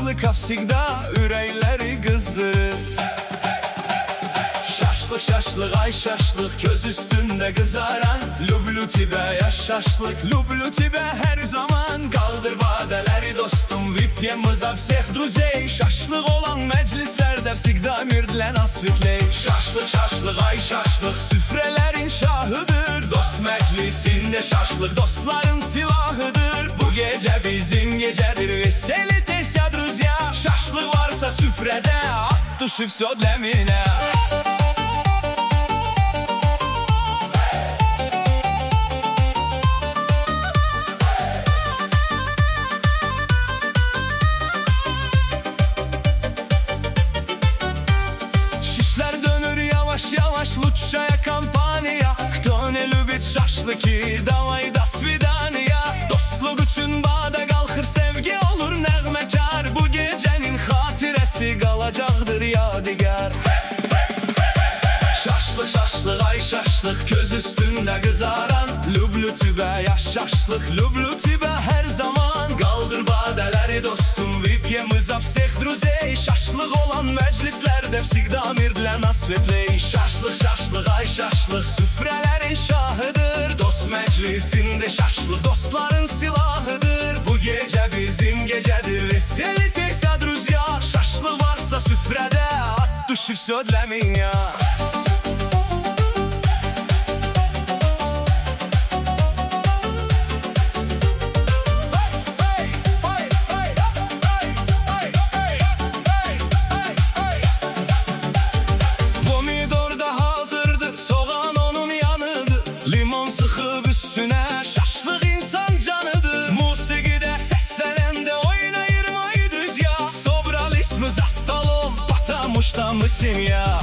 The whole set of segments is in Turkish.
şaşlık afsigda ürəkləri qızdırır. Şaşlık şaşlık ay şaşlık köz üstünde kızaran, Lüblü tibe yaş şaşlık, Lüblü tibe her zaman. Kaldır badeleri dostum, vip yemıza всех друзей. Şaşlık olan meclislerde всегда мирдлен asvitley. Şaşlık şaşlık ay şaşlık süfrelerin şahıdır. Dost meclisinde şaşlık dostların silahıdır. Bu gece bizim gecedir, veselitесь, ya друзья. Şaşlık varsa süfrede, at duşi всё для меня. Yavaş лучшая компания. Кто не любит şaşlıki, давай до свидания. Dostluk üçün bada qalxır, sevgi olur nəğməkar. Bu gecenin xatirəsi qalacaqdır yadigar. Şaşlık şaşlık ay şaşlık köz üstünde kızaran, Lüblü tibe yaş şaşlık, Lüblü tibe her zaman. Kaldır badeleri dostum, vip yemıza всех друзей. Şaşlık olan meclislerde всегда мирдлен asvitley. Şaşlık şaşlık ay şaşlık süfrelerin şahıdır. Dost meclisinde şaşlık dostların silahıdır. Bu gece bizim gecedir, veselitесь, ya друзья. Şaşlık varsa süfrede, at duşi всё для меня. Мы семья.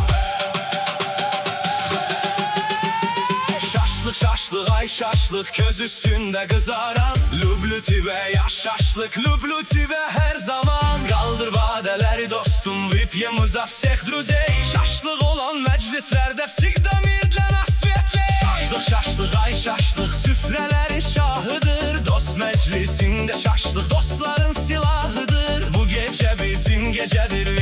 Şaşlık şaşlık ay şaşlık köz üstünde kızaran, Lüblü tibe yaş şaşlık, Lüblü tibe her zaman. Kaldır badeleri dostum, vip yemıza всех друзей. Şaşlık olan meclislerde всегда мирдлен asvitley. Şaşlık şaşlık ay şaşlık süfrelerin şahıdır. Dost meclisinde şaşlık dostların silahıdır. Bu gece bizim gecedir,